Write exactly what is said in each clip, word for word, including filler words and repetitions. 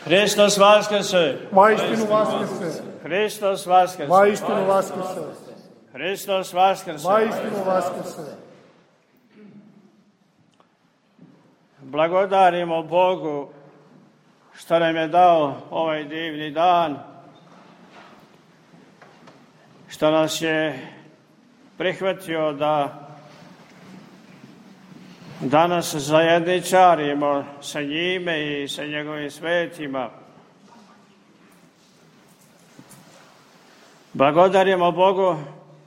Hristos vaskrse. Vaistinu vaskrse. Hristos vaskrse. Vaistinu vaskrse. Hristos vaskrse. Vaistinu vaskrse. Blagodarimo Bogu što nam je dao ovaj divni dan, što nas je prihvatio da danas zajedničarimo sa njime i sa njegovim svetima. Blagodarimo Bogu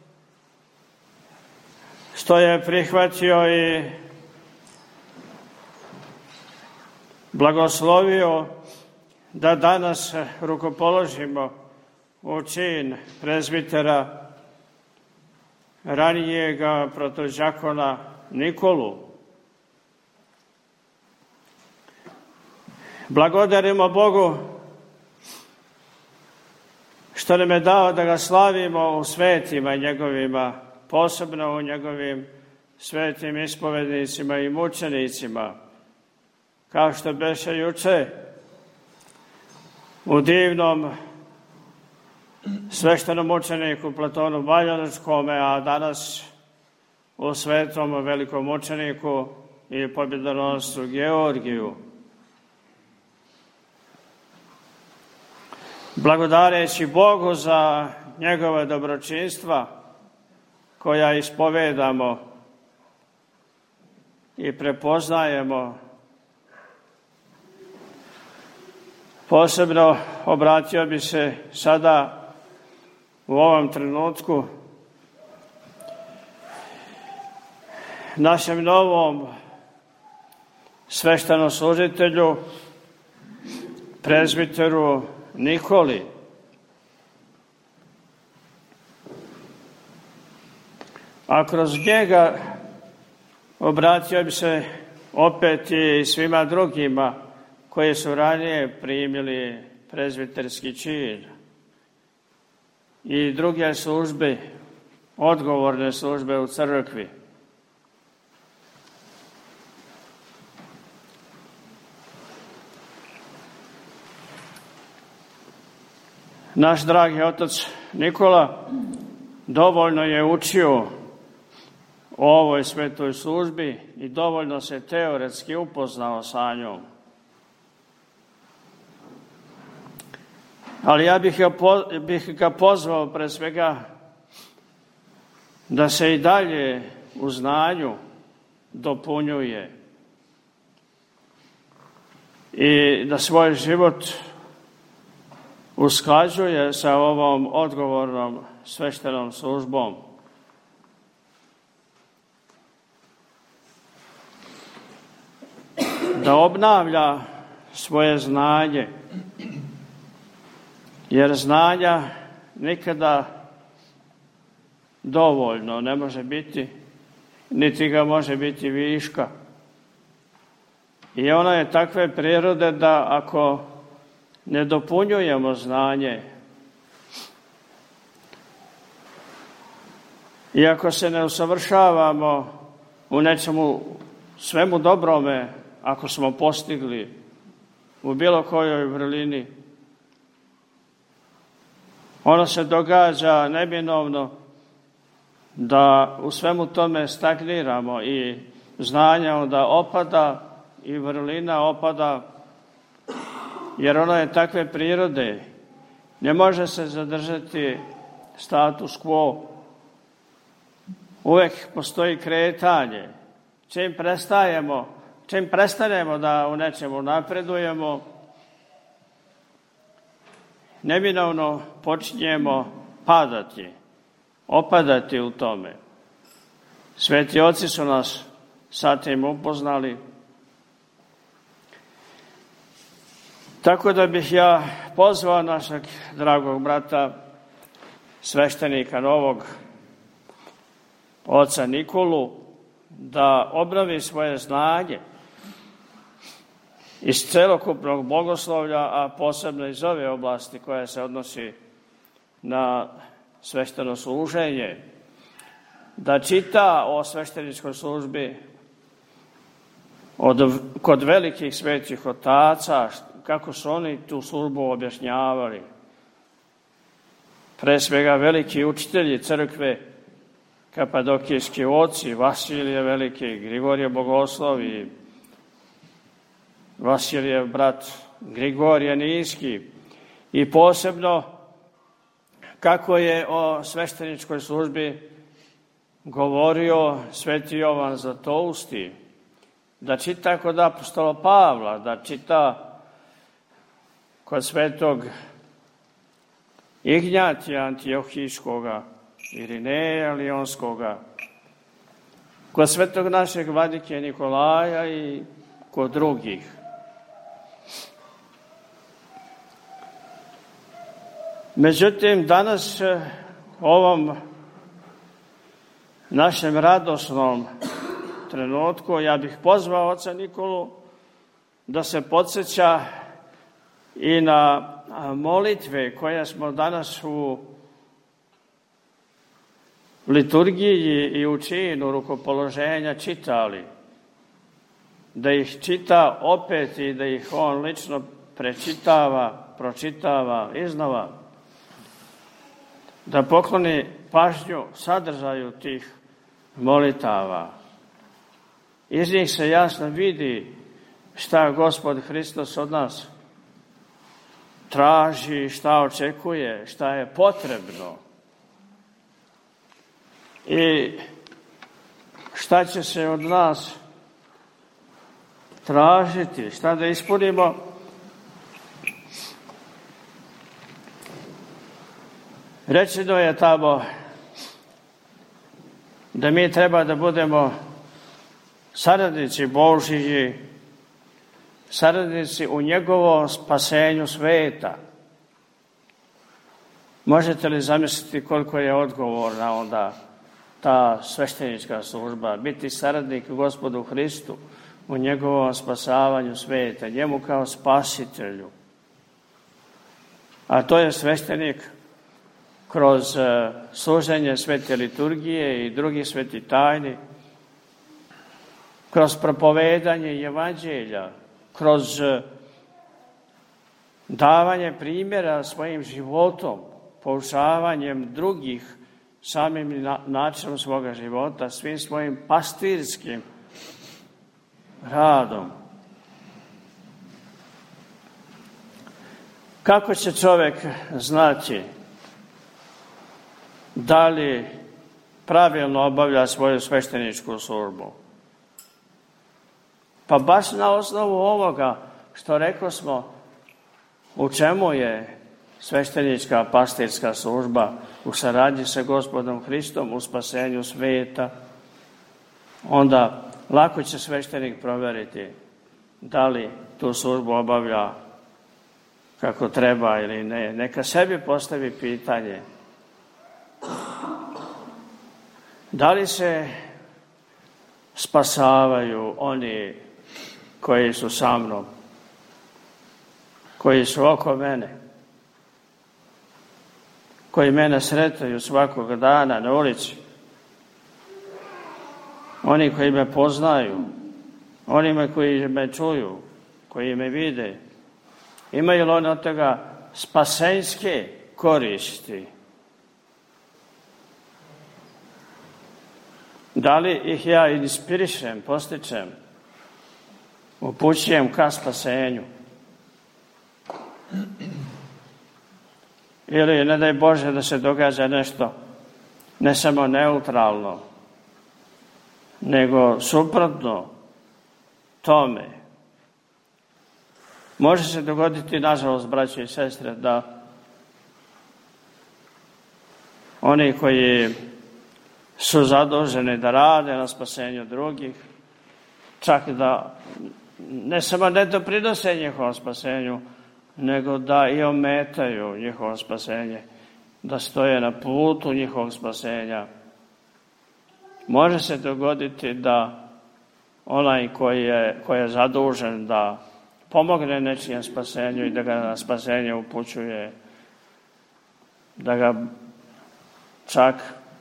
što je prihvatio i blagoslovio da danas rukopoložimo u čin prezbitera ranijega protođakona Nikolu. Blagodarimo Bogu što nam je dao da ga slavimo u svetima njegovima, posebno u njegovim svetim ispovednicima i mučenicima, kao što beše juče u divnom sveštenom mučeniku Platonu Bajanačkome, a danas u svetom velikom mučeniku i pobjedonoscu Georgiju. Blagodareći Bogu za njegove dobročinstva koja ispovedamo i prepoznajemo, posebno obratio bi se sada u ovom trenutku našem novom sveštenoslужitelju, prezbiteru Nikoli. A kroz njega obratio bi se opet i svima drugima koji su ranije primili prezbiterski čin i druge službe, odgovorne službe u crkvi. Naš dragi otac Nikola dovoljno je učio o ovoj svetoj službi i dovoljno se teoretski upoznao sa njom. Ali ja bih ga, po, bih ga pozvao pre svega da se i dalje u znanju dopunjuje i da svoj život usklađuje sa ovom odgovornom sveštenom službom. Da obnavlja svoje znanje, jer znanja nikada dovoljno ne može biti, niti ga može biti viška. I ono je takve prirode da ako ne dopunjujemo znanje i ako se ne usavršavamo u nečemu svemu dobrome, ako smo postigli u bilo kojoj vrlini, ono se događa neminovno da u svemu tome stagniramo i znanje onda opada i vrlina opada, jer ono je takve prirode. Ne može se zadržati status quo. Uvek postoji kretanje. Čim prestajemo, čim prestanemo da u nečemu napredujemo, neminovno počinjemo padati, opadati u tome. Sveti oci su nas sa tim upoznali. Tako da bih ja pozvao našeg dragog brata, sveštenika novog, oca Nikolu, da obnovi svoje znanje iz celokupnog bogoslovlja, a posebno iz ove oblasti koja se odnosi na svešteno služenje, da čita o svešteničkoj službi od, kod velikih svetih otaca, kako su oni tu službu objašnjavali. Pre svega veliki učitelji crkve, kapadokijski oci, Vasilije Veliki, Grigorije Bogoslov i Vasilijev brat Grigorije Niski, i posebno kako je o svešteničkoj službi govorio sveti Jovan Zlatousti, da čita kod apostola Pavla, da čita kod svetog Ignjatija Antiohijskoga, Irineja Lionskoga, kod svetog našeg vladike Nikolaja i kod drugih. Međutim, danas u ovom našem radosnom trenutku ja bih pozvao oca Nikolu da se podsjeća i na molitve koje smo danas u liturgiji i u činu rukopoloženja čitali, da ih čita opet i da ih on lično prečitava, pročitava iznova, da pokloni pažnju sadržaju tih molitava. Iz njih se jasno vidi šta Gospod Hristos od nas traži, šta očekuje, šta je potrebno i šta će se od nas tražiti, šta da ispunimo. Rečeno je tamo da mi treba da budemo saradnici Božiji, saradnici u njegovom spasenju sveta. Možete li zamisliti koliko je odgovorna onda ta sveštenička služba, biti saradnik Gospodu Hristu u njegovom spasavanju sveta, njemu kao spasitelju. A to je sveštenik kroz služenje svete liturgije i drugih svetih tajni, kroz propovedanje evanđelja, kroz davanje primjera svojim životom, poučavanjem drugih samim načinom svoga života, svim svojim pastirskim radom. Kako će čovjek znati da li pravilno obavlja svoju svešteničku službu? Pa baš na osnovu ovoga što rekli smo, u čemu je sveštenička pastirska služba u saradnji sa Gospodom Hristom u spasenju sveta, onda lako će sveštenik provjeriti da li tu službu obavlja kako treba ili ne. Neka sebi postavi pitanje: da li se spasavaju oni koji su sa mnom, koji su oko mene, koji mene sretaju svakog dana na ulici, oni koji me poznaju, onima koji me čuju, koji me vide, imaju li oni od toga spasenjske koristi? Da li ih ja inspirišem, postičem, upućujem ka spasenju? Ili, ne daj Bože, da se događa nešto ne samo neutralno, nego suprotno tome. Može se dogoditi, nažalost, braće i sestre, da oni koji su zaduženi da rade na spasenju drugih, čak da ne samo ne doprinose njihovom spasenju, nego da i ometaju njihovo spasenje, da stoje na putu njihovog spasenja. Može se dogoditi da onaj koji je, koji je zadužen da pomogne nečijem spasenju i da ga na spasenje upućuje, da ga čak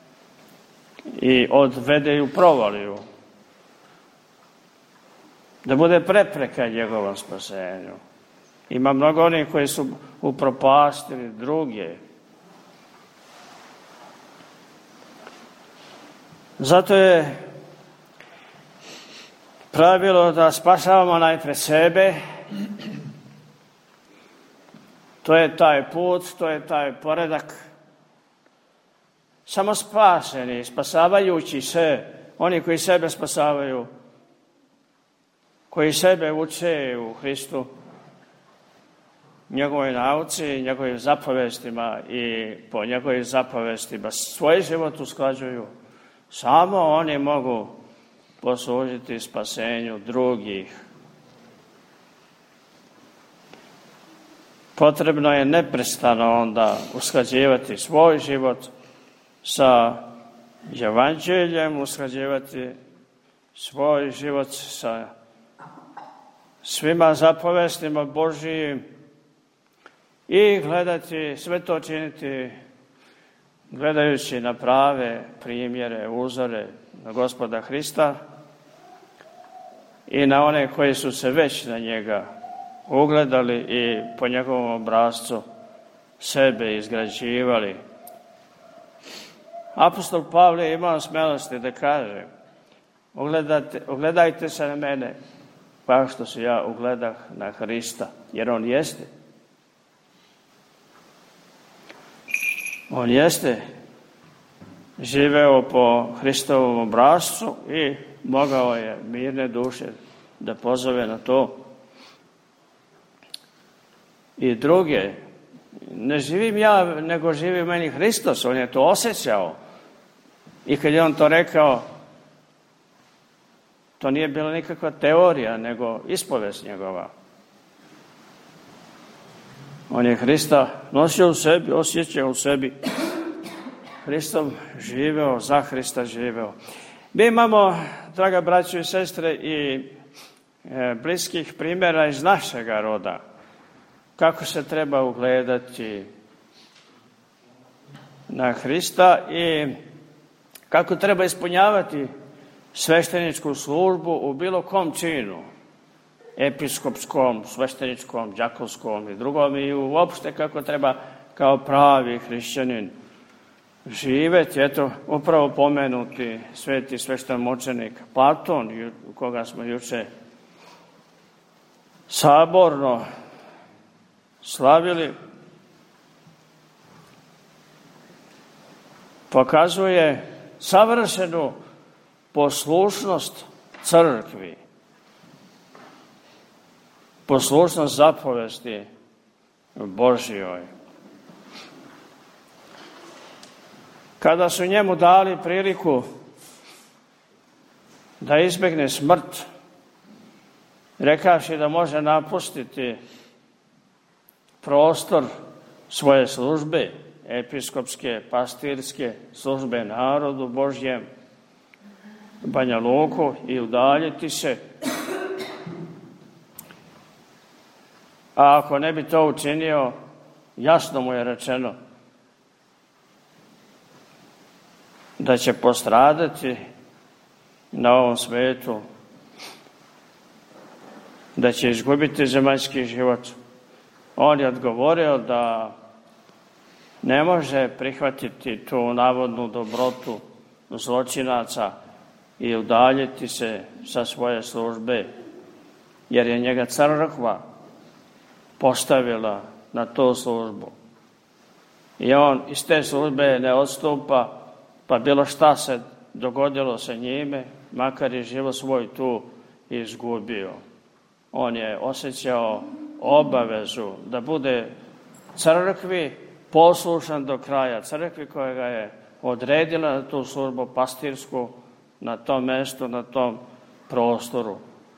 i odvede u provaliju, da bude prepreka njegovom spasenju. Ima mnogo onih koji su upropastili druge. Zato je pravilo da spasavamo najpre sebe. To je taj put, to je taj poredak. Samo spaseni, spasavajući se, oni koji sebe spasavaju, koji sebe uče u Hristu, njegovoj nauci, njegovim zapovestima i po njegovim zapovestima svoj život usklađuju, samo oni mogu poslužiti spasenju drugih. Potrebno je neprestano onda usklađivati svoj život sa evanđeljem, usklađivati svoj život sa svima zapovestima Božijim i gledati, sve to činiti gledajući na prave primjere, uzore na Gospoda Hrista i na one koji su se već na njega ugledali i po njegovom obrascu sebe izgrađivali. Apostol Pavle je imao smelosti da kaže: Ogledajte, ogledajte se na mene kao što se ja ugledah na Hrista, jer on jeste. On jeste živeo po Hristovom obrascu i mogao je mirne duše da pozove na to i druge. Ne živim ja, nego živi meni Hristos. On je to osjećao. I kad je on to rekao, to nije bila nikakva teorija, nego ispovest njegova. On je Hrista nosio u sebi, osjećao u sebi. Hristom živeo, za Hrista živeo. Mi imamo, draga braćo i sestre, i e, bliskih primjera iz našega roda. Kako se treba ugledati na Hrista i kako treba ispunjavati svešteničku službu u bilo kom činu, episkopskom, svešteničkom, đakovskom i drugom, i uopšte kako treba kao pravi hrišćanin živeti. Eto, upravo pomenuti sveti sveštenomučenik Platon, koga smo juče saborno slavili, pokazuje savršenu poslušnost crkvi, poslušnost zapovesti Božjoj. Kada su njemu dali priliku da izbegne smrt, rekavši da može napustiti prostor svoje službe, episkopske, pastirske službe narodu Božjem, Banja Luku, i udaljiti se. A ako ne bi to učinio, jasno mu je rečeno da će postradati na ovom svetu, da će izgubiti zemaljski život. On je odgovorio da ne može prihvatiti tu navodnu dobrotu zločinaca i udaljiti se sa svoje službe, jer je njega crkva postavila na tu službu. I on iz te službe ne odstupa, pa bilo šta se dogodilo sa njime, makar je život svoj tu izgubio. On je osjećao obavezu da bude crkvi poslušan do kraja, crkvi koja ga je odredila na tu službu pastirsku, na tom mestu, na tom prostoru.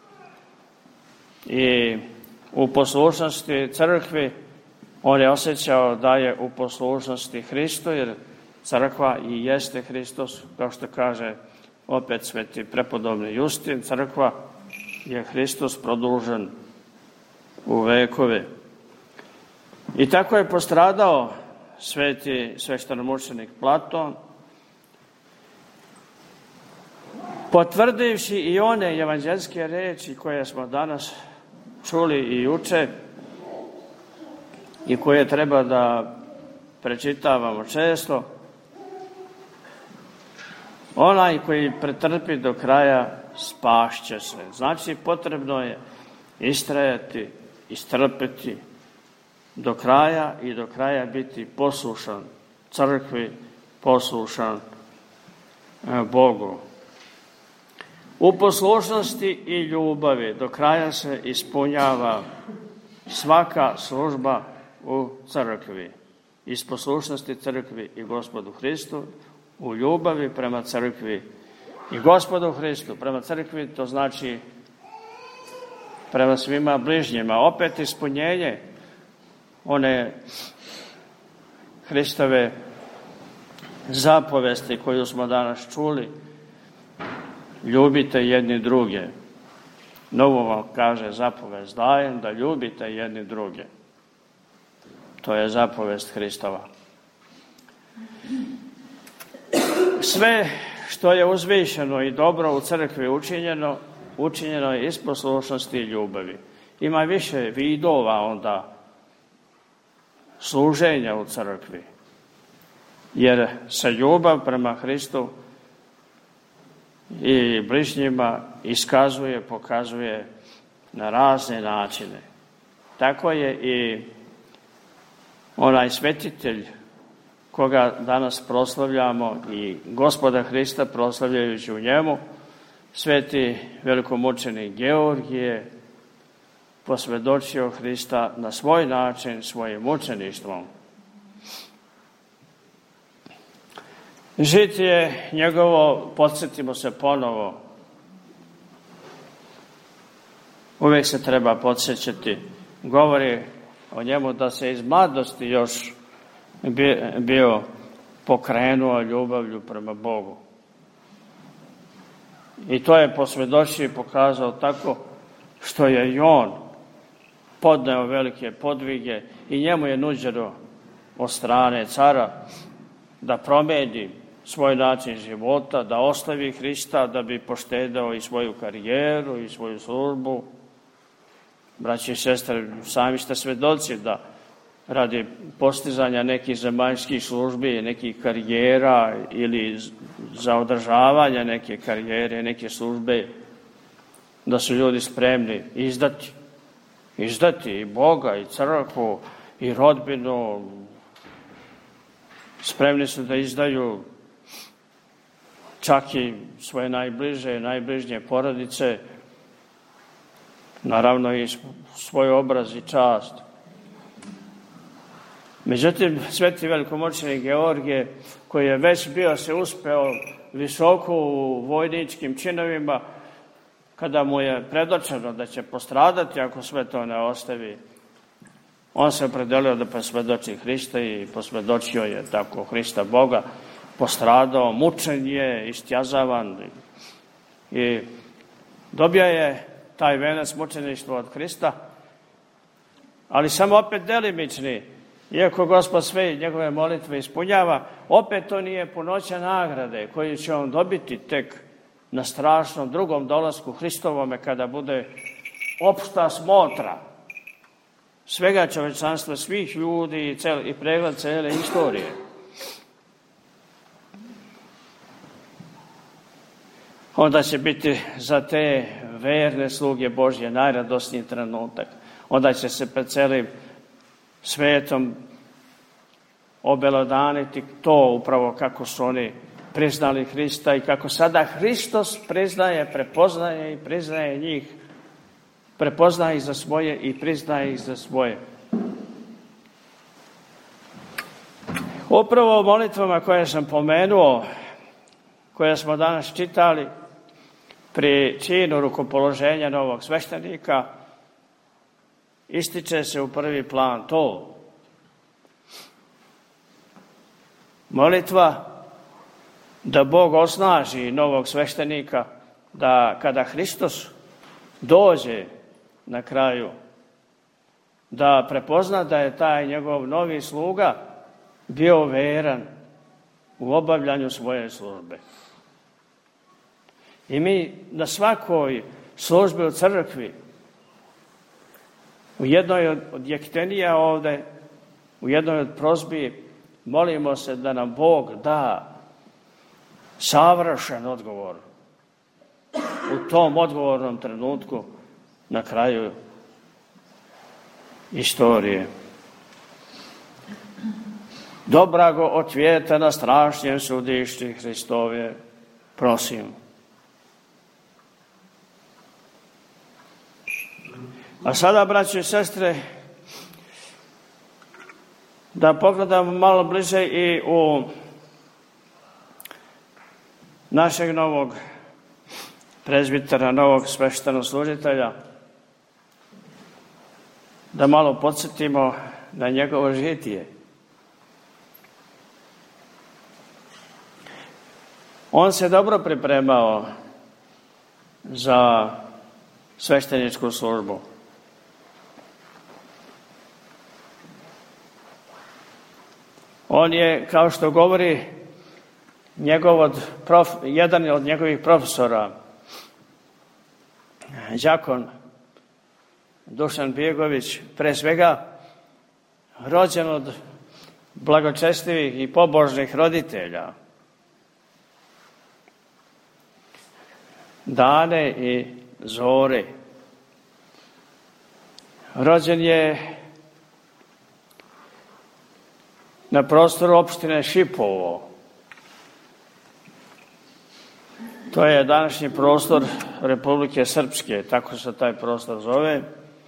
I u poslušnosti crkvi on je osjećao da je u poslušnosti Hristu, jer crkva i jeste Hristos, kao što kaže opet sveti prepodobni Justin, crkva je Hristos produžen u vekove. I tako je postradao sveti sveštenomučenik Platon, potvrdivši i one evanđelske reči koje smo danas čuli i juče, i koje treba da prečitavamo često. Onaj koji pretrpi do kraja spašće se. Znači, potrebno je istrajati, istrpiti do kraja i do kraja biti poslušan crkvi, poslušan Bogu. U poslušnosti i ljubavi do kraja se ispunjava svaka služba u crkvi. Iz poslušnosti crkvi i Gospodu Hristu, u ljubavi prema crkvi i Gospodu Hristu. Prema crkvi to znači prema svima bližnjima. Opet ispunjenje one Hristove zapovesti koju smo danas čuli. Ljubite jedni druge. Novo vam kaže zapovest dajem da ljubite jedni druge. To je zapovest Hristova. Sve što je uzvišeno i dobro u crkvi učinjeno, učinjeno je iz poslušnosti i ljubavi. Ima više vidova onda služenja u crkvi, jer se ljubav prema Hristu i bližnjima iskazuje, pokazuje na razne načine. Tako je i onaj svetitelj koga danas proslavljamo i Gospoda Hrista proslavljajući u njemu, sveti velikomučenik Georgije, posvjedočio Hrista na svoj način, svojim mučeništvom. Žitije njegovo, podsjetimo se ponovo, uvijek se treba podsjećati, govori o njemu da se iz mladosti još bio pokrenuo ljubavlju prema Bogu. I to je posvjedočio i pokazao tako što je i on podneo velike podvige i njemu je nuđeno od strane cara da promijeni svoj način života, da ostavi Hrista, da bi poštedao i svoju karijeru i svoju službu. Braći i sestre, sami ste svjedoci da radi postizanja nekih zemaljskih službi, nekih karijera ili za održavanje neke karijere, neke službe, da su ljudi spremni izdati. Izdati i Boga, i crkvu, i rodbinu. Spremni su da izdaju čak i svoje najbliže, najbližnje porodice, naravno i svoj obraz i čast. Međutim, sveti velikomučenik Georgije, koji je već bio se uspeo visoko u vojničkim činovima, kada mu je predočeno da će postradati ako sve to ne ostavi, on se opredelio da posvjedoči Hrista i posvjedočio je tako Hrista Boga, postradao, mučen je, istjazavan i dobio je taj venac mučeništva od Hrista, ali samo opet delimični. Iako Gospod sve njegove molitve ispunjava, opet to nije punoća nagrade koju će on dobiti tek na strašnom drugom dolasku Hristovome, kada bude opšta smotra svega čovečanstva, svih ljudi i, cel, i pregled cele istorije. Onda će biti za te verne sluge Božje najradosniji trenutak. Onda će se pred celim svetom obelodaniti to upravo kako su oni priznali Hrista i kako sada Hristos priznaje, prepoznaje i priznaje njih, prepoznaje ih za svoje i priznaje ih za svoje. Upravo u molitvama koje sam pomenuo, koje smo danas čitali pri činu rukopoloženja novog sveštenika, ističe se u prvi plan to. Molitva da Bog osnaži novog sveštenika, da kada Hristos dođe na kraju, da prepozna da je taj njegov novi sluga bio veran u obavljanju svoje službe. I mi na svakoj službi u crkvi, u jednoj od jektenija ovde, u jednoj od prosbi molimo se da nam Bog da savršen odgovor u tom odgovornom trenutku na kraju istorije. Dobrago otvijete na strašnjem sudišti Hristove, prosim. A sada, braće i sestre, da pogledamo malo bliže i u našeg novog prezbitera, novog sveštenoslужitelja, da malo podsjetimo na njegovo žitije. On se dobro pripremao za svešteničku službu. On je, kao što govori njegov od prof, jedan od njegovih profesora, đakon Dušan Bjegović, pre svega rođen od blagočestivih i pobožnih roditelja, Dane i Zore. Rođen je na prostoru opštine Šipovo. To je današnji prostor Republike Srpske, tako se taj prostor zove.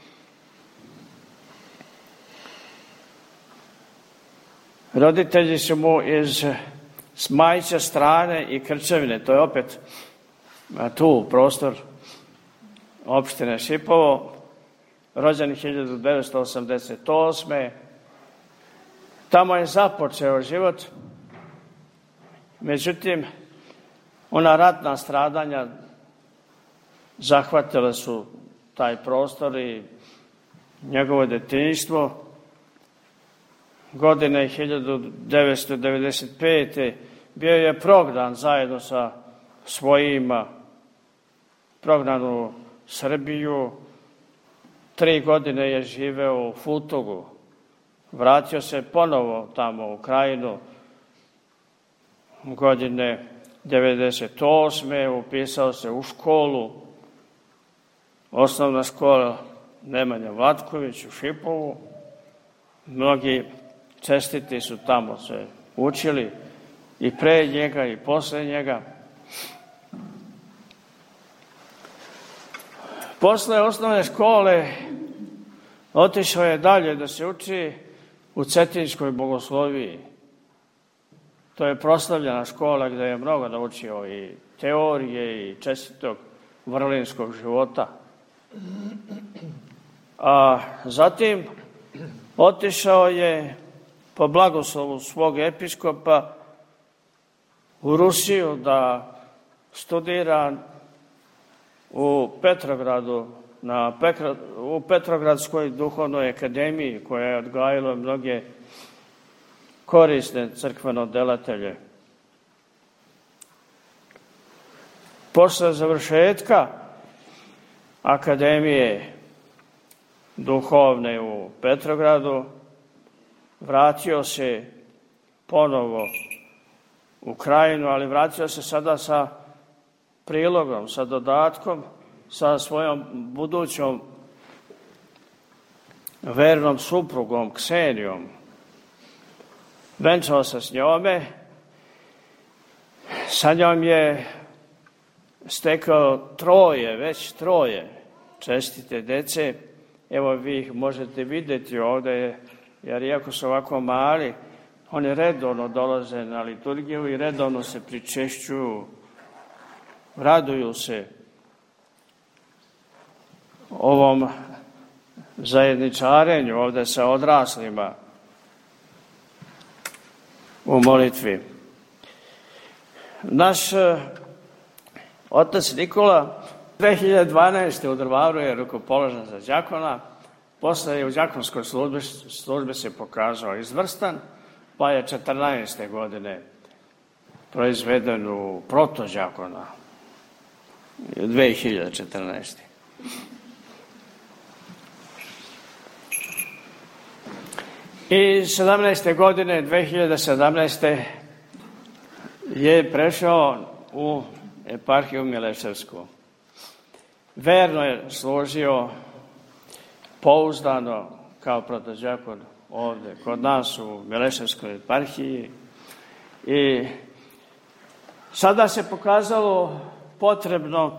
Roditelji su mu iz Smajića strane i Krčevine, to je opet tu prostor opštine Šipovo, rođen hiljadu devetsto osamdeset osme. Tamo je započeo život, međutim, ona ratna stradanja zahvatile su taj prostor i njegovo detinjstvo. Godine hiljadu devetsto devedeset pete. bio je prognan zajedno sa svojima, prognan u Srbiju. Tri godine je živeo u Futogu. Vratio se ponovo tamo u Krajinu. Godine devedeset osme. upisao se u školu, osnovna škola Nemanja Vlatković u Šipovu. Mnogi čestiti su tamo se učili i pre njega i posle njega. Posle osnovne škole otišao je dalje da se uči u Cetinskoj bogosloviji. To je proslavljena škola gde je mnogo naučio i teorije i čestitog vrlinskog života. A zatim otišao je po blagoslovu svog episkopa u Rusiju da studira u Petrogradu, na Pekra, u Petrogradskoj duhovnoj akademiji koja je odgajila mnoge korisne crkvenodelatelje. Posle završetka akademije duhovne u Petrogradu vratio se ponovo u Krajinu, ali vratio se sada sa prilogom, sa dodatkom, sa svojom budućom vernom suprugom Ksenijom. Venčao se s njome, sa njom je stekao troje, već troje čestite dece. Evo vi ih možete vidjeti ovdje, jer iako su ovako mali, oni redovno dolaze na liturgiju i redovno se pričešćuju, raduju se ovom zajedničarenju ovdje sa odraslima u molitvi. Naš otac Nikola dve hiljade dvanaeste. u Drvaru je rukopoložen za đakona, posle je u đakonskoj službi, službi se pokazao izvrstan, pa je četrnaeste. godine proizveden u protođakona, dve hiljade četrnaeste. I sedamnaeste godine, dve hiljade sedamnaeste je prešao u eparhiju Mileševsku. Verno je služio pouzdano kao protođakon ovdje kod nas u Mileševskoj eparhiji i sada se pokazalo potrebno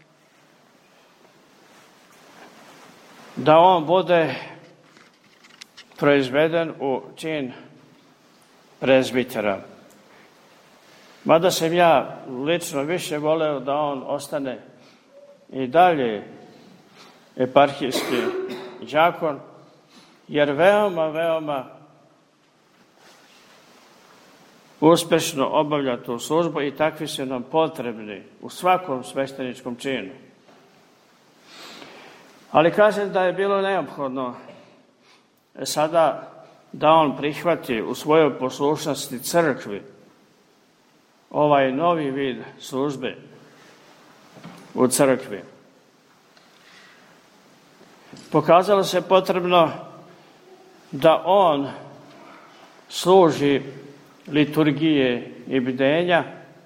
da on bude proizveden u čin prezbitera. Mada sam ja lično više voleo da on ostane i dalje eparhijski đakon, jer veoma, veoma uspešno obavlja tu službu i takvi su nam potrebni u svakom svešteničkom činu. Ali kažem da je bilo neophodno sada da on prihvati u svojoj poslušnosti crkvi ovaj novi vid službe u crkvi. Pokazalo se potrebno da on služi liturgije i bdenja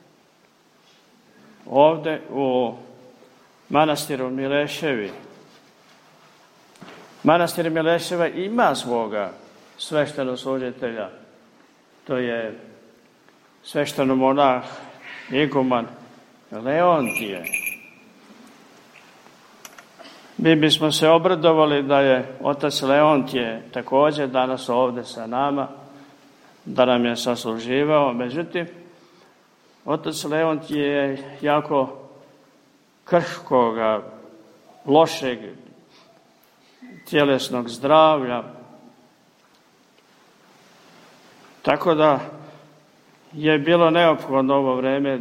ovdje u manastiru Mileševi. Manastir Mileševa ima svoga sveštenoslужitelja, to je sveštenomonah iguman Leontije. Mi bismo se obradovali da je otac Leontije također danas ovdje sa nama, da nam je sasluživao. Međutim, otac Leontije je jako krhkoga, lošeg tjelesnog zdravlja. Tako da je bilo neophodno ovo vreme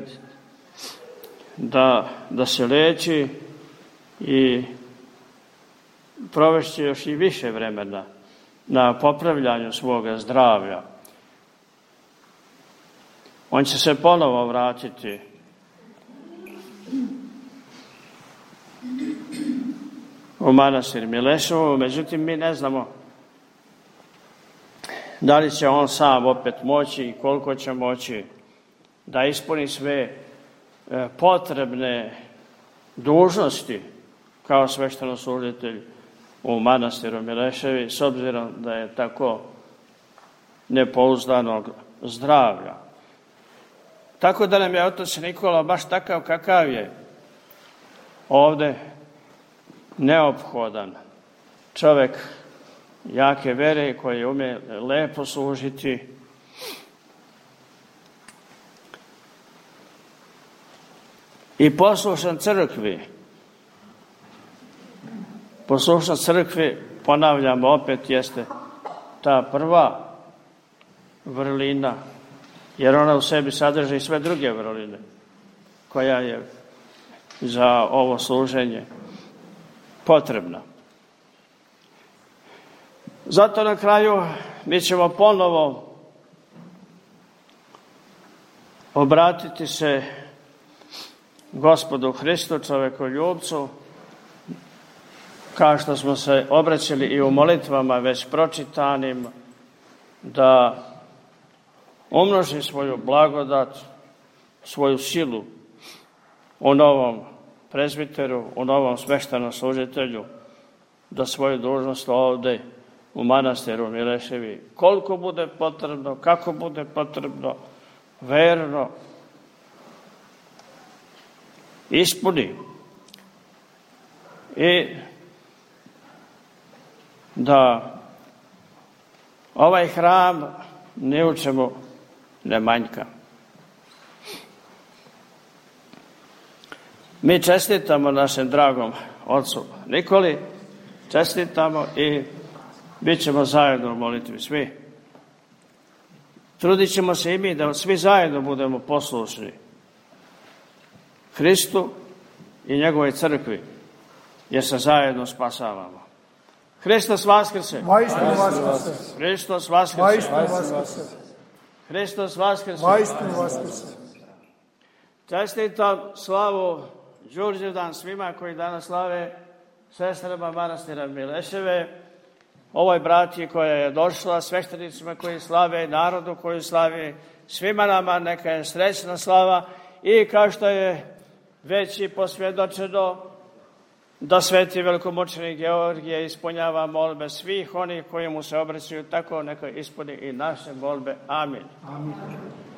da, da se leči i provešće još i više vremena na popravljanju svoga zdravlja. On će se ponovo vratiti u manastir Mileševu, međutim mi ne znamo da li će on sam opet moći i koliko će moći da ispuni sve potrebne dužnosti kao sveštenoslужitelj u manastiru Mileševi, s obzirom da je tako nepouzdanog zdravlja. Tako da nam je otac Nikola baš takav kakav je ovdje neophodan. Čovjek jake vere koji umije lepo služiti i poslušan crkvi. Poslušan crkvi, ponavljamo opet, jeste ta prva vrlina, jer ona u sebi sadrži sve druge vrline koja je za ovo služenje potrebna. Zato na kraju mi ćemo ponovo obratiti se Gospodu Hristu, čovekoljubcu, kao što smo se obraćali i u molitvama već pročitanim, da umnoži svoju blagodat, svoju silu u novom prezbiteru, u novom sveštenoslужitelju, da svoju dužnost ovdje u manastiru Mileševi, koliko bude potrebno, kako bude potrebno, verno ispuni. I da ovaj hram ni u čemu ne manjka. Mi čestitamo našem dragom ocu Nikoli, čestitamo i bit ćemo zajedno u molitvi svi. Trudit ćemo se i mi da svi zajedno budemo poslušni Hristu i njegovoj crkvi, jer se zajedno spasavamo. Hristos vaskrse! Vaistinu vaskrse! Hristos vaskrse! Vaistinu vaskrse! Hristos vaskrse! Vaistinu vaskrse! Čestitam slavu Đurđevdan svima koji danas slave sestrama manastira Mileševe, ovoj bratiji koja je došla, sveštenicima koji slave, narodu koji slavi, svima nama neka je srećna slava i kao što je već i posvjedočeno da sveti velikomučenik Georgije ispunjava molbe svih onih koji mu se obraćaju, tako neka ispuni i naše molbe. Amin. Amin.